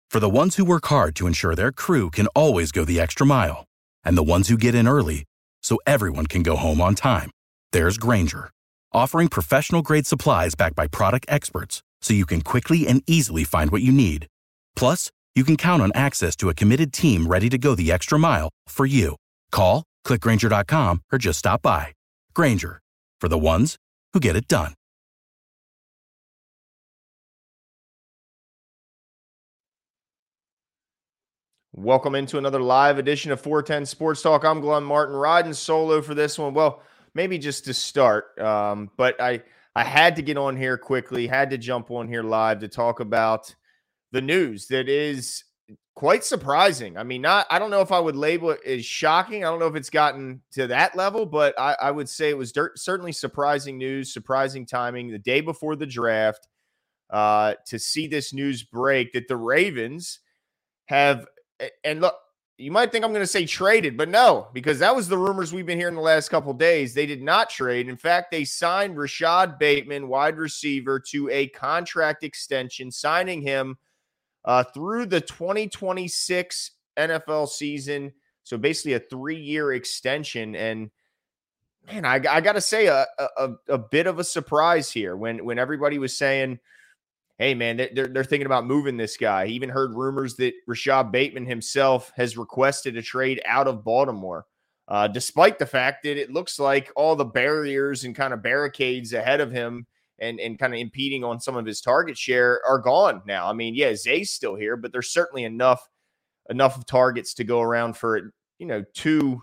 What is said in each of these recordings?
For the ones who work hard to ensure their crew can always go the extra mile, and the ones who get in early so everyone can go home on time, there's Grainger, offering professional-grade supplies backed by product experts so you can quickly and easily find what you need. Plus, you can count on access to a committed team ready to go the extra mile for you. Call, click Grainger.com, or just stop by. Grainger, for the ones who get it done. Welcome into another live edition of 410 Sports Talk. I'm Glenn Martin, riding solo for this one. Well, maybe just to start, but I had to get on here quickly, had to jump on here live to talk about the news that is quite surprising. I mean, I don't know if I would label it as shocking. I don't know if it's gotten to that level, but I would say it was certainly surprising news, surprising timing the day before the draft to see this news break that the Ravens have. And look, you might think I'm going to say traded, but no, because that was the rumors we've been hearing the last couple of days. They did not trade. In fact, they signed Rashad Bateman, wide receiver, to a contract extension, signing him through the 2026 NFL season. So basically a 3-year extension. And man, I got to say a bit of a surprise here when everybody was saying, hey, man, they're thinking about moving this guy. He even heard rumors that Rashad Bateman himself has requested a trade out of Baltimore, despite the fact that it looks like all the barriers and kind of barricades ahead of him and kind of impeding on some of his target share are gone now. I mean, yeah, Zay's still here, but there's certainly enough of targets to go around for, two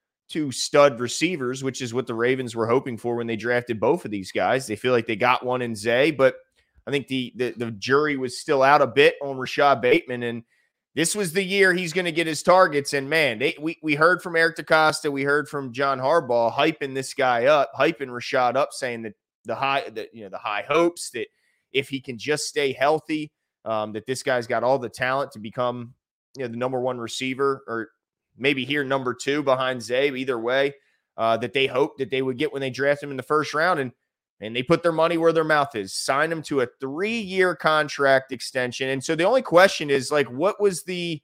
stud receivers, which is what the Ravens were hoping for when they drafted both of these guys. They feel like they got one in Zay, but I think the jury was still out a bit on Rashad Bateman, and this was the year he's going to get his targets. And man, we heard from Eric DeCosta, we heard from John Harbaugh hyping this guy up, hyping Rashad up, saying that the high hopes that if he can just stay healthy, that this guy's got all the talent to become the number one receiver, or maybe here number two behind Zay. Either way, that they hoped that they would get when they drafted him in the first round, and they put their money where their mouth is, sign him to a 3-year contract extension. And so the only question is, like, what was the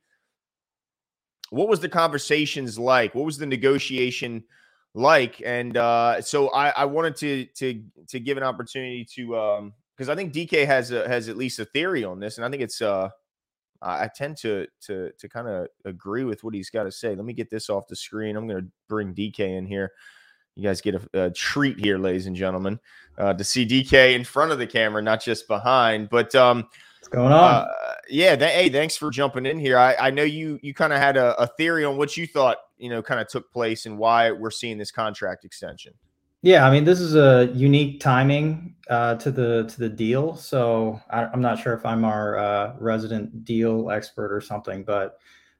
conversations like? What was the negotiation like? And so I wanted to give an opportunity to because I think DK has at least a theory on this, and I think it's I tend to kind of agree with what he's got to say. Let me get this off the screen. I'm going to bring DK in here. You guys get a treat here, ladies and gentlemen, to see DK in front of the camera, not just behind. But what's going on? Hey, thanks for jumping in here. I know you kind of had a theory on what you thought, kind of took place and why we're seeing this contract extension. Yeah, I mean, this is a unique timing to the deal. So I'm not sure if I'm our resident deal expert or something, but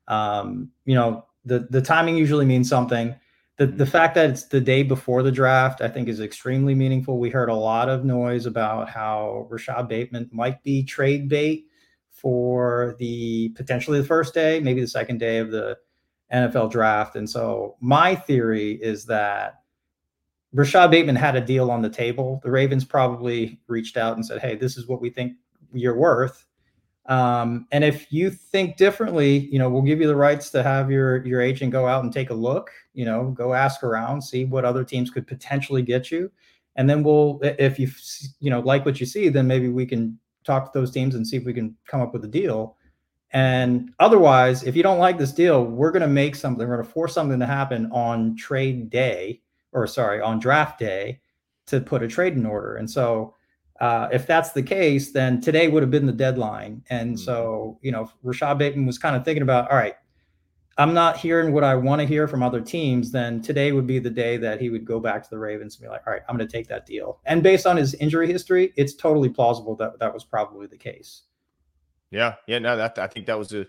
the timing usually means something. The fact that it's the day before the draft, I think, is extremely meaningful. We heard a lot of noise about how Rashad Bateman might be trade bait for potentially the first day, maybe the second day of the NFL draft. And so my theory is that Rashad Bateman had a deal on the table. The Ravens probably reached out and said, hey, this is what we think you're worth. And if you think differently, we'll give you the rights to have your agent go out and take a look, go ask around, see what other teams could potentially get you. And then if you like what you see, then maybe we can talk to those teams and see if we can come up with a deal. And otherwise, if you don't like this deal, we're going to make something, we're going to force something to happen on on draft day to put a trade in order. And so, if that's the case, then today would have been the deadline. And so, Rashad Bateman was kind of thinking about, all right, I'm not hearing what I want to hear from other teams, then today would be the day that he would go back to the Ravens and be like, all right, I'm going to take that deal. And based on his injury history, it's totally plausible that that was probably the case. Yeah. No, I think that was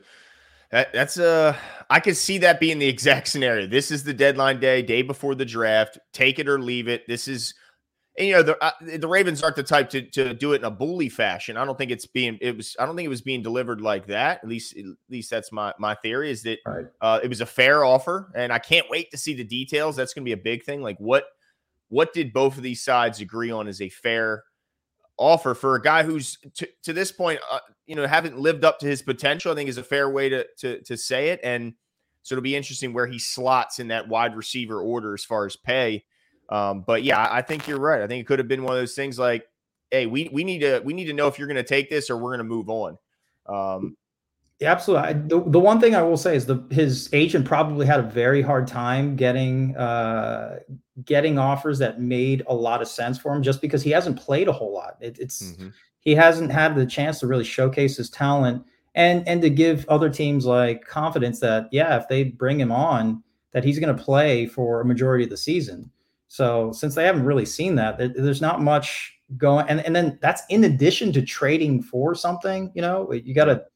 I could see that being the exact scenario. This is the deadline day before the draft, take it or leave it. This is, and, the Ravens aren't the type to do it in a bully fashion. I don't think it was being delivered like that. At least that's my theory, is that it was a fair offer, and I can't wait to see the details. That's going to be a big thing. Like what did both of these sides agree on as a fair offer for a guy who's to this point, haven't lived up to his potential, I think is a fair way to say it. And so it'll be interesting where he slots in that wide receiver order as far as pay. But yeah, I think you're right. I think it could have been one of those things like, hey, we need to know if you're going to take this or we're going to move on. Yeah, absolutely. The one thing I will say is his agent probably had a very hard time getting offers that made a lot of sense for him, just because he hasn't played a whole lot. He hasn't had the chance to really showcase his talent and to give other teams like confidence that, yeah, if they bring him on, that he's going to play for a majority of the season. So since they haven't really seen that, there's not much going. And then that's in addition to trading for something. You got to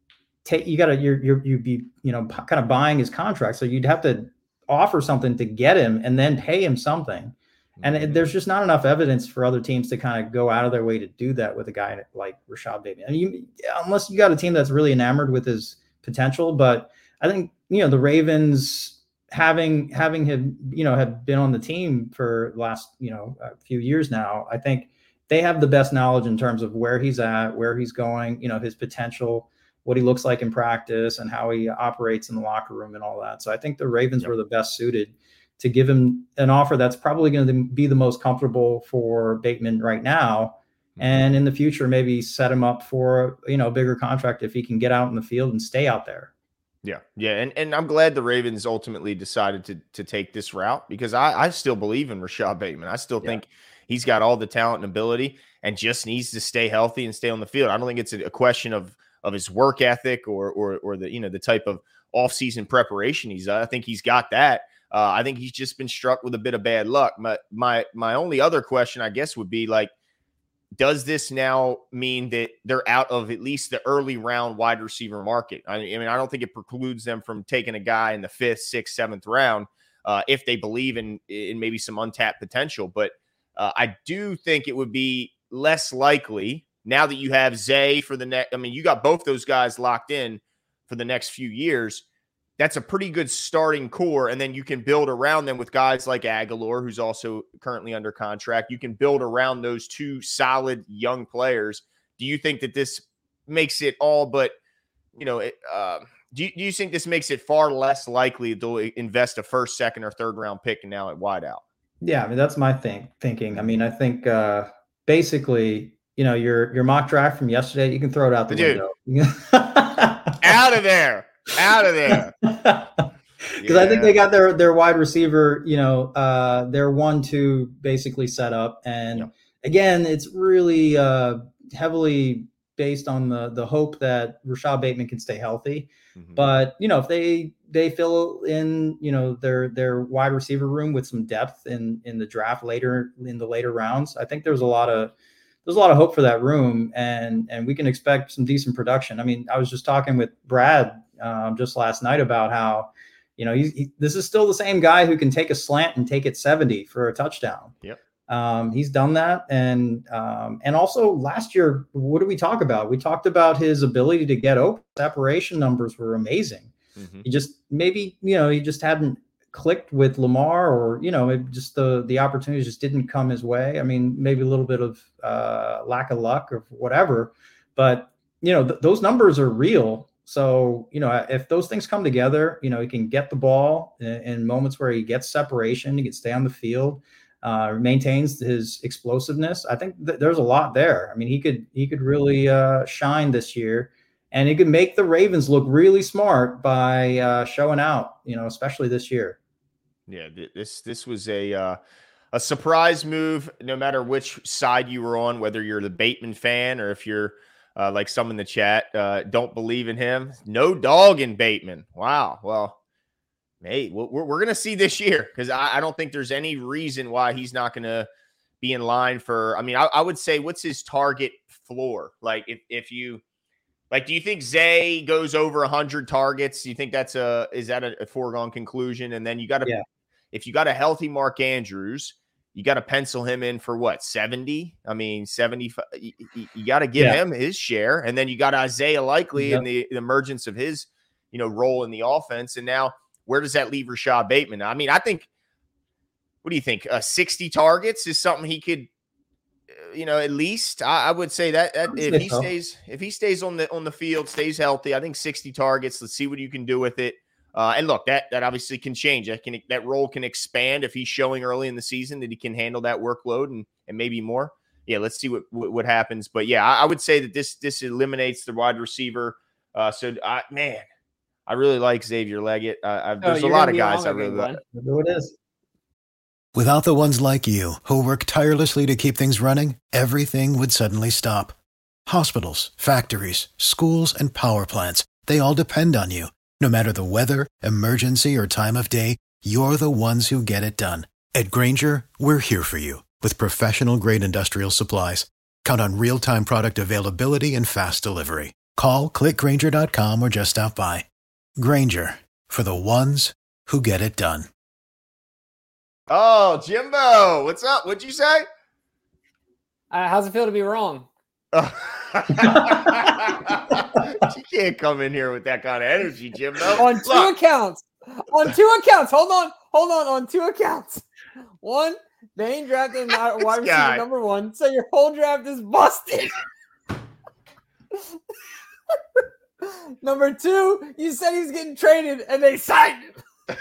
you'd be kind of buying his contract, so you'd have to offer something to get him and then pay him something. And there's just not enough evidence for other teams to kind of go out of their way to do that with a guy like Rashad Bateman. And unless you got a team that's really enamored with his potential. But I think the Ravens having him have been on the team for the last a few years now, I think they have the best knowledge in terms of where he's at, where he's going, his potential, what he looks like in practice, and how he operates in the locker room and all that. So I think the Ravens were the best suited to give him an offer that's probably going to be the most comfortable for Bateman right now. And in the future, maybe set him up for, a bigger contract if he can get out in the field and stay out there. Yeah. Yeah. And I'm glad the Ravens ultimately decided to take this route, because I still believe in Rashad Bateman. I still think he's got all the talent and ability and just needs to stay healthy and stay on the field. I don't think it's a question of his work ethic or the, the type of offseason preparation I think he's got that. I think he's just been struck with a bit of bad luck. My only other question, I guess, would be like, does this now mean that they're out of at least the early round wide receiver market? I mean, I don't think it precludes them from taking a guy in the 5th, 6th, 7th round if they believe in maybe some untapped potential. But I do think it would be less likely now that you have Zay for the next. I mean, you got both those guys locked in for the next few years. That's a pretty good starting core. And then you can build around them with guys like Aguilar, who's also currently under contract. You can build around those two solid young players. Do you think that this makes it all but, do you think this makes it far less likely to invest a 1st, 2nd, or 3rd round pick and now at wideout? Yeah, I mean, that's my thinking. I mean, I think basically, your mock draft from yesterday, you can throw it out the window. Out of there. Because I think they got their wide receiver, their 1-2 basically set up. And again, it's really heavily based on the hope that Rashad Bateman can stay healthy. But, if they fill in, their wide receiver room with some depth in the draft later in the later rounds, I think there's a lot of hope for that room, and we can expect some decent production. I mean, I was just talking with Brad just last night about how, this is still the same guy who can take a slant and take it 70 for a touchdown. Yep. He's done that. And also last year, what did we talk about? We talked about his ability to get open. Separation numbers were amazing. He just he just hadn't clicked with Lamar, or, maybe just the opportunities just didn't come his way. I mean, maybe a little bit of lack of luck or whatever, but, those numbers are real. So, if those things come together, he can get the ball in moments where he gets separation, he can stay on the field, maintains his explosiveness. I think there's a lot there. I mean, he could really shine this year, and he could make the Ravens look really smart by showing out, especially this year. Yeah, this was a surprise move, no matter which side you were on, whether you're the Bateman fan or if you're like some in the chat don't believe in him. No dog in Bateman. Wow. Well, hey, we're going to see this year, because I don't think there's any reason why he's not going to be in line for. I mean, I would say, what's his target floor? Like, if you like, do you think Zay goes over 100 targets? Do you think is that a foregone conclusion? And then you got to, if you got a healthy Mark Andrews, you got to pencil him in for what, 70? I mean, 75. You got to give him his share. And then you got Isaiah Likely in the emergence of his, role in the offense. And now where does that leave Rashad Bateman? I mean, I think, what do you think? 60 targets is something he could at least I would say that if he stays on the field, stays healthy, I think 60 targets. Let's see what you can do with it. And look, that obviously can change. That role can expand if he's showing early in the season that he can handle that workload and maybe more. Yeah, let's see what happens. But yeah, I would say that this eliminates the wide receiver. I really like Xavier Leggett. There's a lot of guys I really like. Who it is. Without the ones like you, who work tirelessly to keep things running, everything would suddenly stop. Hospitals, factories, schools, and power plants, they all depend on you. No matter the weather, emergency, or time of day, you're the ones who get it done. At Grainger, we're here for you with professional-grade industrial supplies. Count on real-time product availability and fast delivery. Call, clickgrainger.com, or just stop by. Grainger, for the ones who get it done. Oh, Jimbo, what's up? What'd you say? How's it feel to be wrong? You can't come in here with that kind of energy, Jimbo. On two accounts. Hold on. On two accounts. One, they ain't drafting wide receiver number 1, so your whole draft is busted. Number 2, you said he's getting traded, and they signed him.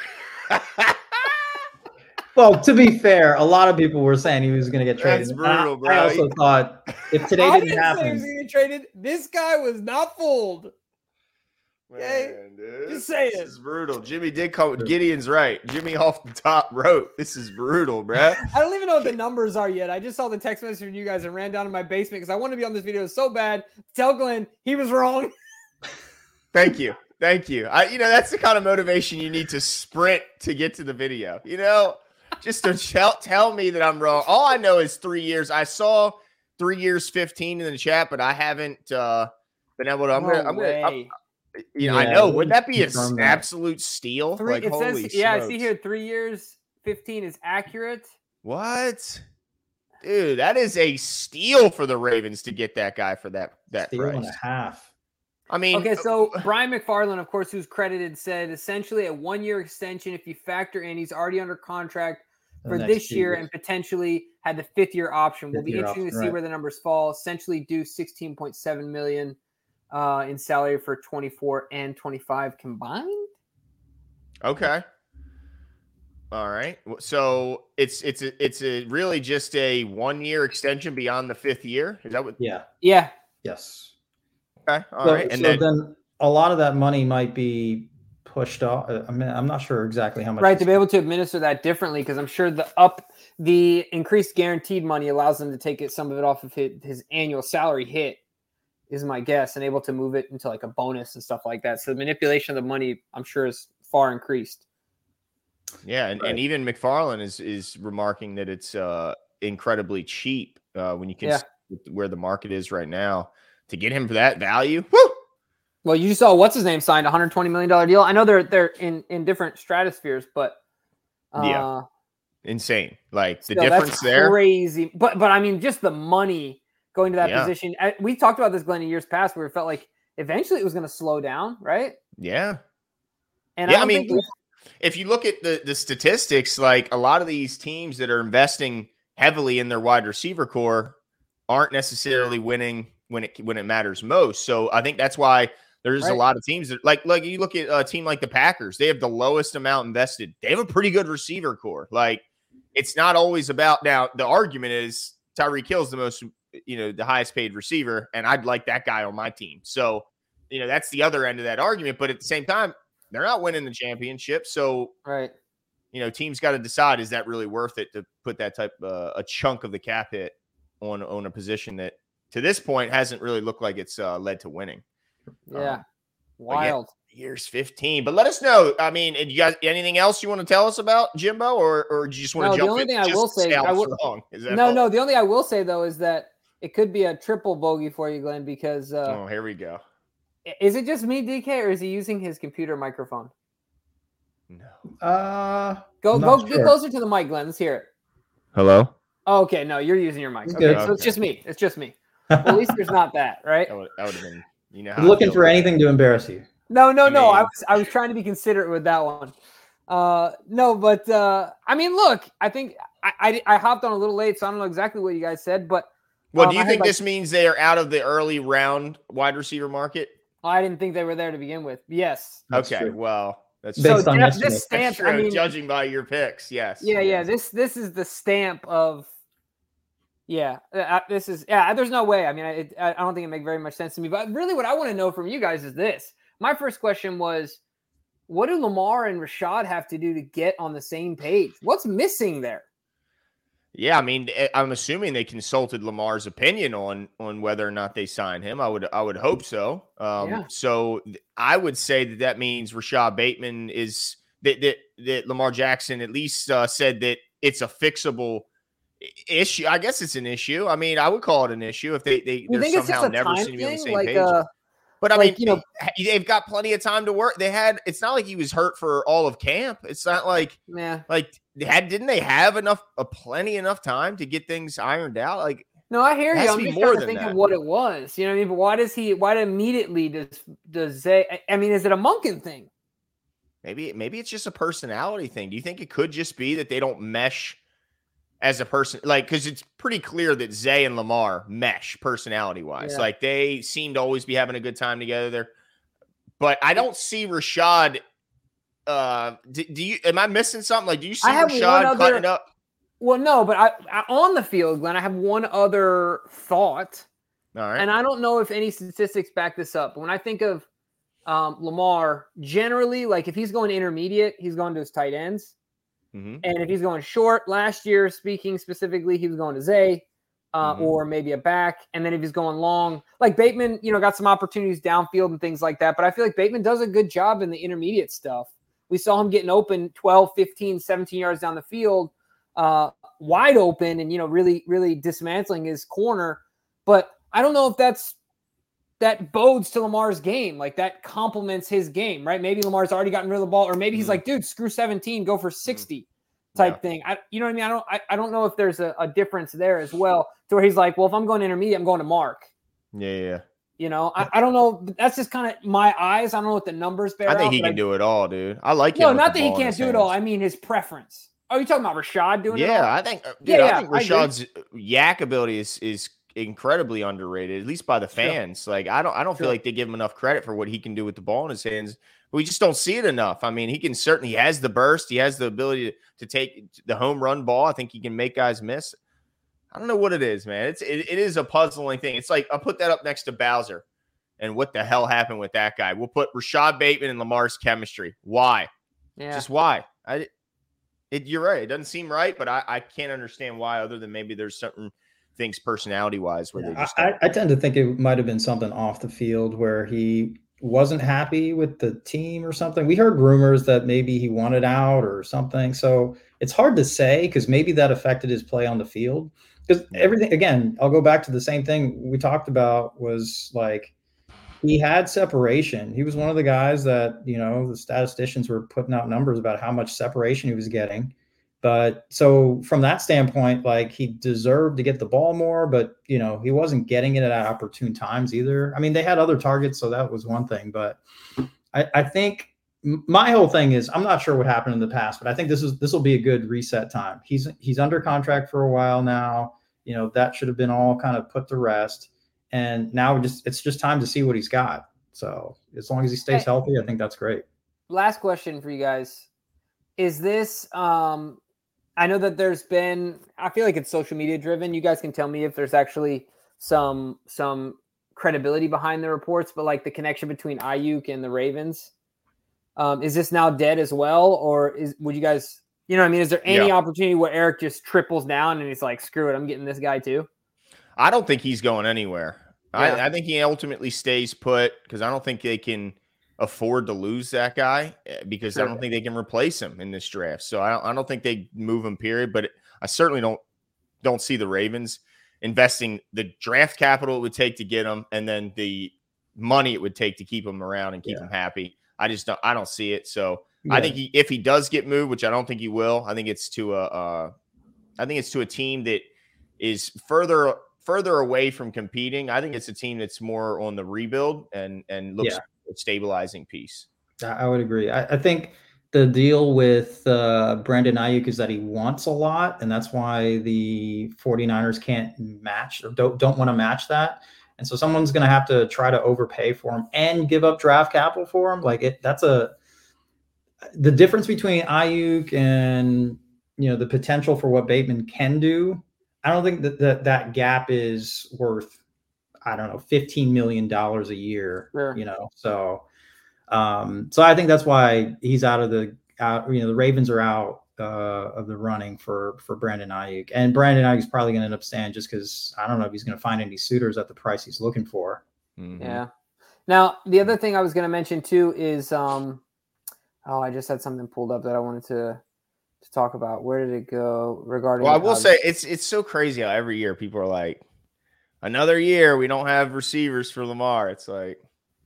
Well, to be fair, a lot of people were saying he was going to get traded. That's brutal, bro. I also thought if today didn't happen, say he was going to get traded. This guy was not fooled. Okay, man, just saying. This is brutal. Jimmy did call it. Gideon's right. Jimmy off the top wrote, "This is brutal, bro." I don't even know what the numbers are yet. I just saw the text message from you guys and ran down to my basement because I want to be on this video so bad. Tell Glenn he was wrong. Thank you. That's the kind of motivation you need to sprint to get to the video. Just to tell me that I'm wrong. All I know is 3 years. I saw 3 years, 15 in the chat, but I haven't been able to. I know. Would that be an absolute steal? Holy smokes. I see here 3 years, 15 is accurate. What? Dude, that is a steal for the Ravens to get that guy for that steal price. And a half. I mean, okay, so Brian McFarland, of course, who's credited, said essentially a 1-year extension. If you factor in, he's already under contract for this year and potentially had the 5th-year option. Will be interesting to see where the numbers fall. Essentially, due $16.7 million in salary for 24 and 25 combined. Okay. All right. So it's really just a 1-year extension beyond the 5th year. Is that what? Yeah. Yes. Okay. All right. And then a lot of that money might be pushed off. I mean, I'm not sure exactly how much. Right, to be able to administer that differently, because I'm sure the increased guaranteed money allows them to take some of it off of his annual salary hit, is my guess, and able to move it into like a bonus and stuff like that. So the manipulation of the money, I'm sure, is far increased. Yeah, and even McFarland is remarking that it's incredibly cheap when you can see where the market is right now. To get him for that value, woo! Well, you saw what's his name signed a $120 million deal. I know they're in different stratospheres, but insane. Like the still, difference that's there, crazy. But I mean, just the money going to that position. We talked about this, Glenn, in years past, where it felt like eventually it was going to slow down, right? Yeah. And I mean, if you look at the statistics, like a lot of these teams that are investing heavily in their wide receiver core aren't necessarily winning when it matters most. So I think that's why there's a lot of teams that like you look at a team like the Packers, they have the lowest amount invested. They have a pretty good receiver core. Like it's not always about, now the argument is Tyreek Hill's the most, the highest paid receiver, and I'd like that guy on my team. So, that's the other end of that argument. But at the same time, they're not winning the championship. So, teams got to decide, is that really worth it to put that type a chunk of the cap hit on a position that to this point hasn't really looked like it's led to winning. Yeah. Wild. Years 15. But let us know. I mean, you guys, anything else you want to tell us about Jimbo, or do you just want to jump in? The only thing I will say, the only thing I will say though is that it could be a triple bogey for you, Glenn, because here we go. Is it just me, DK, or is he using his computer microphone? No. Get closer to the mic, Glenn. Let's hear it. Hello? Oh, okay, no, you're using your mic. Okay, so it's just me. It's just me. Well, at least there's not that, right? That would have been, I'm looking for anything to embarrass you. No. I was trying to be considerate with that one. I mean, look, I think I hopped on a little late, so I don't know exactly what you guys said, but Well, do you think this means they are out of the early round wide receiver market? I didn't think they were there to begin with. Yes. Okay. True. Well, that's based on this stamp. True. I mean, judging by your picks, yes. Yeah. This is the stamp of. Yeah, this is. Yeah, there's no way. I mean, I don't think it makes very much sense to me. But really, what I want to know from you guys is this. My first question was, what do Lamar and Rashad have to do to get on the same page? What's missing there? Yeah, I mean, I'm assuming they consulted Lamar's opinion on whether or not they sign him. I would hope so. So I would say that means Rashad Bateman is that Lamar Jackson at least said that it's a fixable issue. I guess it's an issue. I mean, I would call it an issue if they're somehow never seem to be on the same page. But I mean, they've got plenty of time to work. It's not like he was hurt for all of camp. It's not like, didn't they have enough time to get things ironed out? Like, no, I hear you. I'm just trying to think of what it was. You know what I mean? But why immediately does Zay, I mean, is it a Monken thing? Maybe it's just a personality thing. Do you think it could just be that they don't mesh as a person, like, because it's pretty clear that Zay and Lamar mesh personality-wise. Yeah. Like, they seem to always be having a good time together there. But I don't see Rashad. Am I missing something? Like, do you see Rashad cutting up? Well, no, but I on the field, Glenn, I have one other thought. All right. And I don't know if any statistics back this up. But when I think of Lamar, generally, like, if he's going intermediate, he's going to his tight ends. Mm-hmm. And if he's going short, last year, speaking specifically, he was going to Zay or maybe a back. And then if he's going long, like Bateman, got some opportunities downfield and things like that. But I feel like Bateman does a good job in the intermediate stuff. We saw him getting open 12, 15, 17 yards down the field, wide open and, really, really dismantling his corner. But I don't know if that bodes to Lamar's game. Like, that complements his game, right? Maybe Lamar's already gotten rid of the ball, or maybe he's like, dude, screw 17, go for 60 type thing. You know what I mean? I don't know if there's a difference there as well, to where he's like, well, if I'm going intermediate, I'm going to Mark. Yeah. I don't know. That's just kind of my eyes. I don't know what the numbers bear. I think he can do it all, dude. I like him. No, not that he can't do it all. I mean, his preference. Oh, you talking about Rashad doing it all? Yeah, I think Rashad's yak ability is incredibly underrated, at least by the fans. Sure. Like, I don't feel like they give him enough credit for what he can do with the ball in his hands. We just don't see it enough. I mean, he has the burst. He has the ability to take the home run ball. I think he can make guys miss. I don't know what it is, man. It is a puzzling thing. It's like, I'll put that up next to Bowser. And what the hell happened with that guy? We'll put Rashad Bateman and Lamar's chemistry. Why? Yeah. Just why? You're right. It doesn't seem right, but I can't understand why, other than maybe there's certain things personality-wise where they just I tend to think it might have been something off the field where he wasn't happy with the team or something. We heard rumors that maybe he wanted out or something. So it's hard to say, because maybe that affected his play on the field. Because everything, again, I'll go back to the same thing we talked about, was like, he had separation. He was one of the guys that, the statisticians were putting out numbers about how much separation he was getting. But so from that standpoint, like, he deserved to get the ball more, but, he wasn't getting it at opportune times either. I mean, they had other targets, so that was one thing. But I think my whole thing is, I'm not sure what happened in the past, but I think this will be a good reset time. He's under contract for a while now. That should have been all kind of put to rest. And now it's just time to see what he's got. So as long as he stays healthy, I think that's great. Last question for you guys. Is this I know that there's been, I feel like it's social media driven. You guys can tell me if there's actually some credibility behind the reports, but like the connection between Ayuk and the Ravens, is this now dead as well? Or would you guys, is there any opportunity where Eric just triples down and he's like, screw it, I'm getting this guy too? I don't think he's going anywhere. Yeah. I think he ultimately stays put, because I don't think they can afford to lose that guy, because I don't think they can replace him in this draft. So I don't think they move him, period. But I certainly don't see the Ravens investing the draft capital it would take to get him, and then the money it would take to keep him around and keep him happy. I don't see it. So I think if he does get moved, which I don't think he will, I think it's to a team that is further away from competing. I think it's a team that's more on the rebuild and looks a stabilizing piece. I would agree. I think the deal with Brandon Ayuk is that he wants a lot, and that's why the 49ers can't match or don't want to match that. And so someone's going to have to try to overpay for him and give up draft capital for him. The difference between Ayuk and, the potential for what Bateman can do. I don't think that gap is worth, I don't know, $15 million a year, sure. So I think that's why he's the Ravens are out of the running for Brandon Ayuk, and Brandon Ayuk is probably going to end up staying just because I don't know if he's going to find any suitors at the price he's looking for. Mm-hmm. Yeah. Now, the other thing I was going to mention too is, I just had something pulled up that I wanted to talk about. Where did it go regarding? Well, I will say it's so crazy how every year people are like, another year we don't have receivers for Lamar. It's like,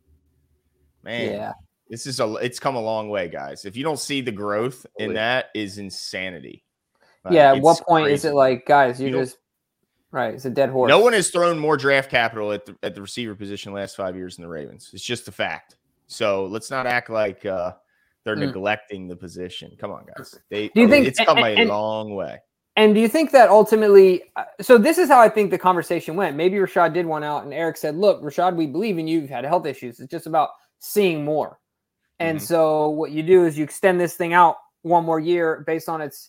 man, yeah. It's come a long way, guys. If you don't see the growth in that, is insanity. At what point is it like, guys, right? It's a dead horse. No one has thrown more draft capital at the receiver position the last 5 years than the Ravens. It's just a fact. So let's not act like they're neglecting the position. Come on, guys. It's come a long way. And do you think that ultimately so this is how I think the conversation went. Maybe Rashad did one out and Eric said, look, Rashad, we believe in you. You've had health issues. It's just about seeing more. And so what you do is you extend this thing out one more year based on its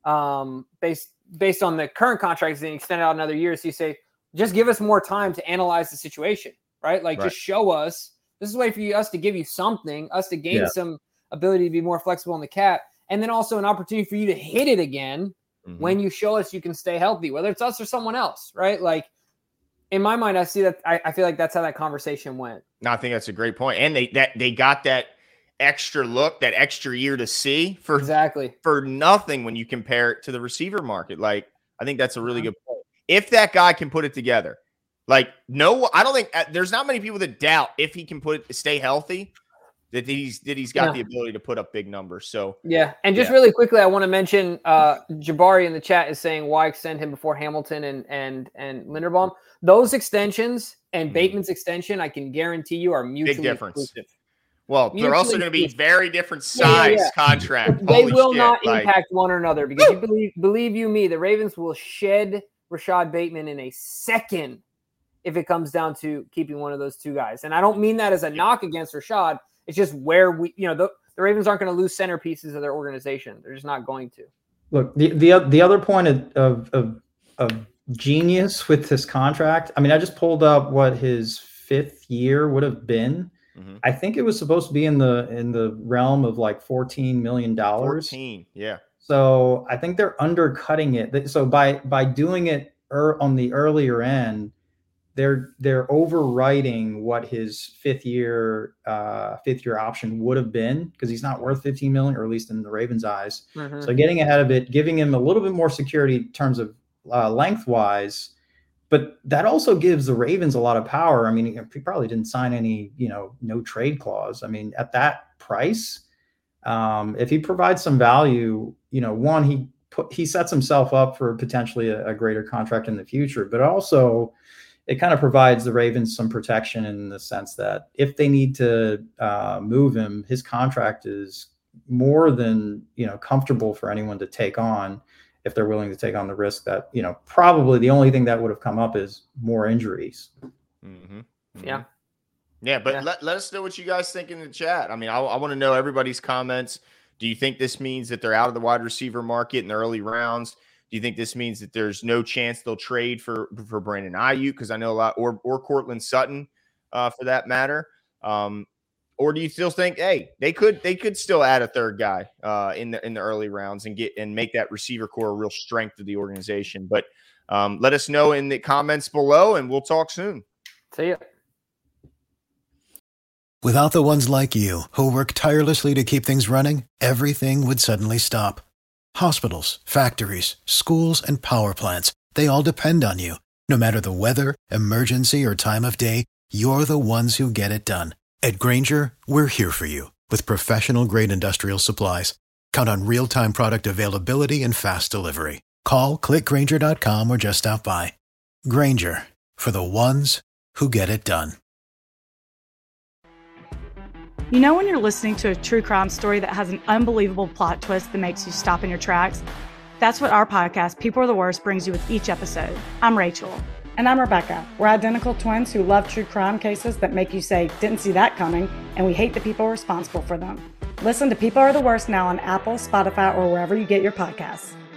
based on the current contracts, then extend it out another year. So you say, just give us more time to analyze the situation, right? Just show us. This is a way for us to give you something, us to gain some ability to be more flexible in the cap, and then also an opportunity for you to hit it again when you show us you can stay healthy, whether it's us or someone else, right? Like in my mind, I see that. I feel like that's how that conversation went. No, I think that's a great point. And they got that extra look, that extra year to see for nothing when you compare it to the receiver market. Like, I think that's a really good point. If that guy can put it together, I don't think there's not many people that doubt if he can stay healthy, that he's got the ability to put up big numbers. So and just really quickly, I want to mention Jabari in the chat is saying why extend him before Hamilton and Linderbaum. Those extensions and Bateman's extension, I can guarantee you, are mutually exclusive. Well, they're also going to be very different size contract. They will not impact one another because believe you me, the Ravens will shed Rashad Bateman in a second if it comes down to keeping one of those two guys. And I don't mean that as a knock against Rashad. It's just where the Ravens aren't going to lose centerpieces of their organization. They're just not going to. Look, the other point of genius with this contract. I mean, I just pulled up what his 5th year would have been. I think it was supposed to be in the realm of like $14 million. 14, yeah. So I think they're undercutting it. So by doing it on the earlier end, they're overwriting what his fifth year option would have been, because he's not worth $15 million, or at least in the Ravens' eyes. So getting ahead of it, giving him a little bit more security in terms of lengthwise. But that also gives the Ravens a lot of power. I mean, he probably didn't sign any, no trade clause. I mean, at that price, if he provides some value, one, he sets himself up for potentially a greater contract in the future. But also, it kind of provides the Ravens some protection in the sense that if they need to move him, his contract is more than comfortable for anyone to take on, if they're willing to take on the risk that, probably the only thing that would have come up is more injuries. Yeah. Yeah. But let us know what you guys think in the chat. I mean, I want to know everybody's comments. Do you think this means that they're out of the wide receiver market in the early rounds? Do you think this means that there's no chance they'll trade for Brandon Ayuk? Because I know a lot, or Courtland Sutton for that matter. Or do you still think, hey, they could still add a third guy in the early rounds and make that receiver core a real strength of the organization? But let us know in the comments below, and we'll talk soon. See ya. Without the ones like you who work tirelessly to keep things running, everything would suddenly stop. Hospitals, factories, schools, and power plants, they all depend on you. No matter the weather, emergency, or time of day, you're the ones who get it done. At Grainger, we're here for you with professional-grade industrial supplies. Count on real-time product availability and fast delivery. Call, click Grainger.com, or just stop by. Grainger, for the ones who get it done. You know when you're listening to a true crime story that has an unbelievable plot twist that makes you stop in your tracks? That's what our podcast, People Are the Worst, brings you with each episode. I'm Rachel. And I'm Rebecca. We're identical twins who love true crime cases that make you say, didn't see that coming, and we hate the people responsible for them. Listen to People Are the Worst now on Apple, Spotify, or wherever you get your podcasts.